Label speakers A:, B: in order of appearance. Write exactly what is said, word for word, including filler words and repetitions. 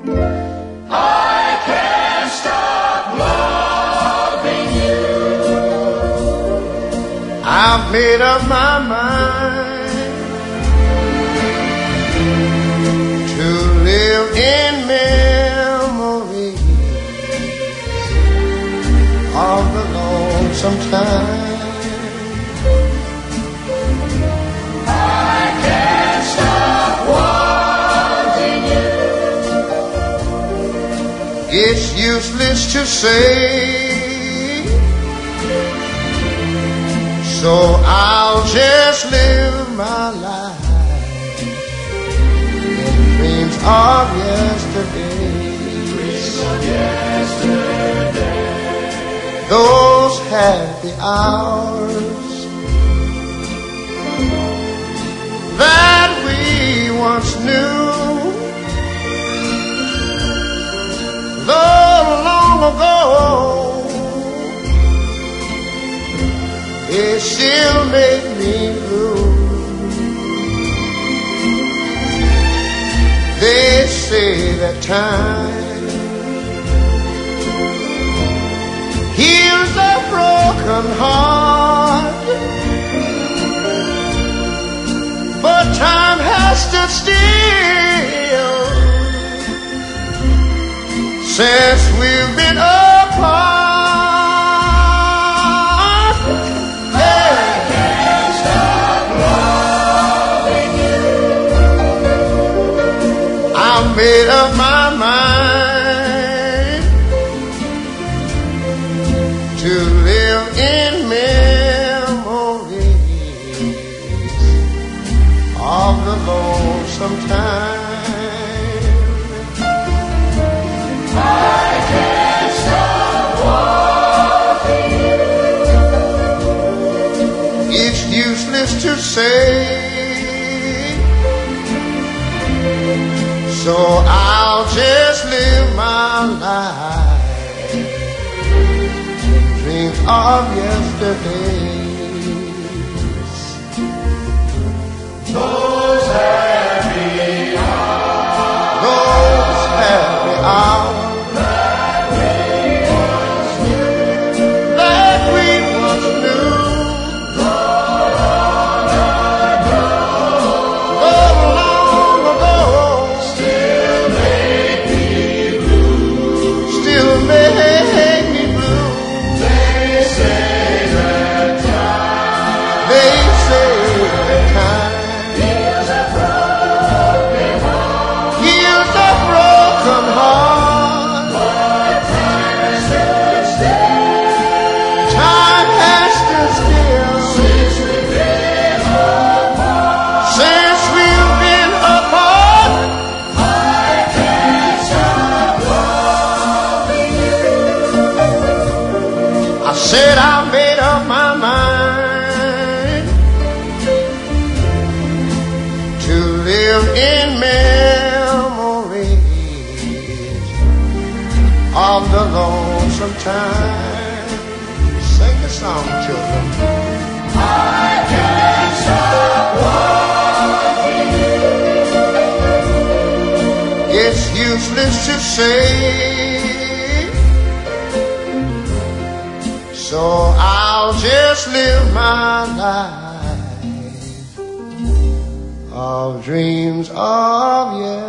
A: I can't stop loving you.
B: I've made up my mind to live in memory of the lonesome time.
A: I can't stop wanting you.
B: It's useless to say, so I'll just live my life in dreams of yesterday.
A: Dreams of yesterday.
B: Those happy hours that we once knew, though long ago, it still make me blue. They say that time heals a broken heart, but time has stood still since we've been apart. Made up my mind to live in memories of the lonesome time.
A: I can't stop walking.
B: It's useless to say, so I'll just live my life in dreams of yesterdays.
A: Those happy hours,
B: those happy hours
A: that we once knew,
B: that we once knew. Said I made up my mind to live in memories of the lonesome time. Sing the song, children.
A: I can't stop walking.
B: It's useless to say, so I'll just live my life of dreams of yesterday.